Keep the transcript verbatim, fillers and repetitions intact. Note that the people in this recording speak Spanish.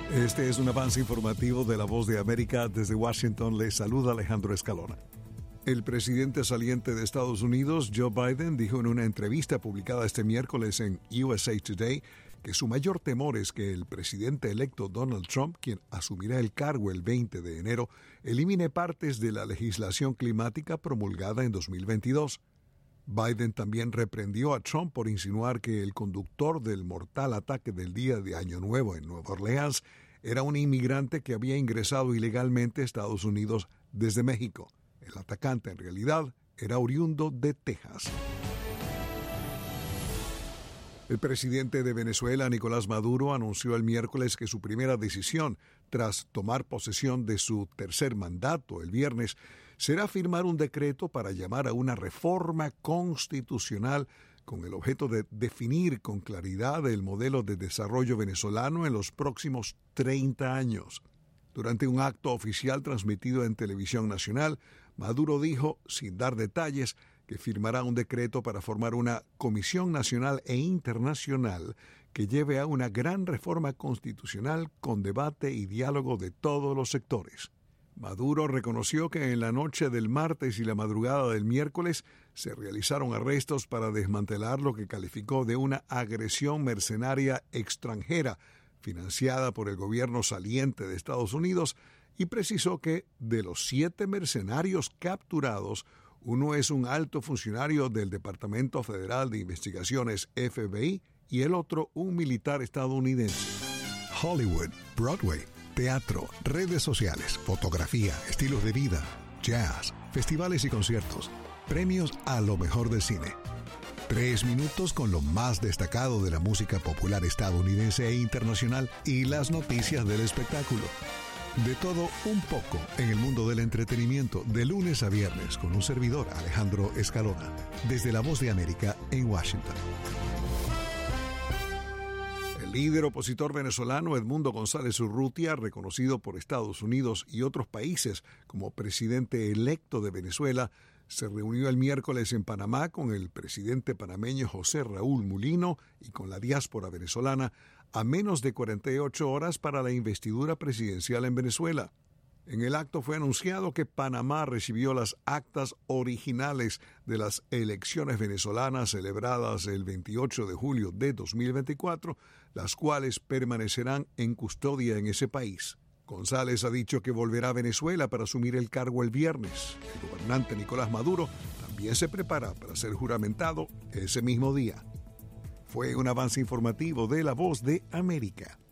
Este es un avance informativo de La Voz de América. Desde Washington les saluda Alejandro Escalona. El presidente saliente de Estados Unidos, Joe Biden, dijo en una entrevista publicada este miércoles en U S A Today que su mayor temor es que el presidente electo Donald Trump, quien asumirá el cargo el veinte de enero, elimine partes de la legislación climática promulgada en dos mil veintidós. Biden también reprendió a Trump por insinuar que el conductor del mortal ataque del día de Año Nuevo en Nueva Orleans era un inmigrante que había ingresado ilegalmente a Estados Unidos desde México. El atacante en realidad era oriundo de Texas. El presidente de Venezuela, Nicolás Maduro, anunció el miércoles que su primera decisión, tras tomar posesión de su tercer mandato el viernes, será firmar un decreto para llamar a una reforma constitucional con el objeto de definir con claridad el modelo de desarrollo venezolano en los próximos treinta años. Durante un acto oficial transmitido en televisión nacional, Maduro dijo, sin dar detalles, que firmará un decreto para formar una comisión nacional e internacional que lleve a una gran reforma constitucional con debate y diálogo de todos los sectores. Maduro reconoció que en la noche del martes y la madrugada del miércoles se realizaron arrestos para desmantelar lo que calificó de una agresión mercenaria extranjera financiada por el gobierno saliente de Estados Unidos, y precisó que de los siete mercenarios capturados, uno es un alto funcionario del Departamento Federal de Investigaciones F B I y el otro un militar estadounidense. Hollywood, Broadway, teatro, redes sociales, fotografía, estilos de vida, jazz, festivales y conciertos, premios a lo mejor del cine. Tres minutos con lo más destacado de la música popular estadounidense e internacional y las noticias del espectáculo. De todo un poco en el mundo del entretenimiento, de lunes a viernes, con un servidor, Alejandro Escalona, desde La Voz de América en Washington. El líder opositor venezolano Edmundo González Urrutia, reconocido por Estados Unidos y otros países como presidente electo de Venezuela, se reunió el miércoles en Panamá con el presidente panameño José Raúl Mulino y con la diáspora venezolana a menos de cuarenta y ocho horas para la investidura presidencial en Venezuela. En el acto fue anunciado que Panamá recibió las actas originales de las elecciones venezolanas celebradas el veintiocho de julio de dos mil veinticuatro, las cuales permanecerán en custodia en ese país. González ha dicho que volverá a Venezuela para asumir el cargo el viernes. El gobernante Nicolás Maduro también se prepara para ser juramentado ese mismo día. Fue un avance informativo de La Voz de América.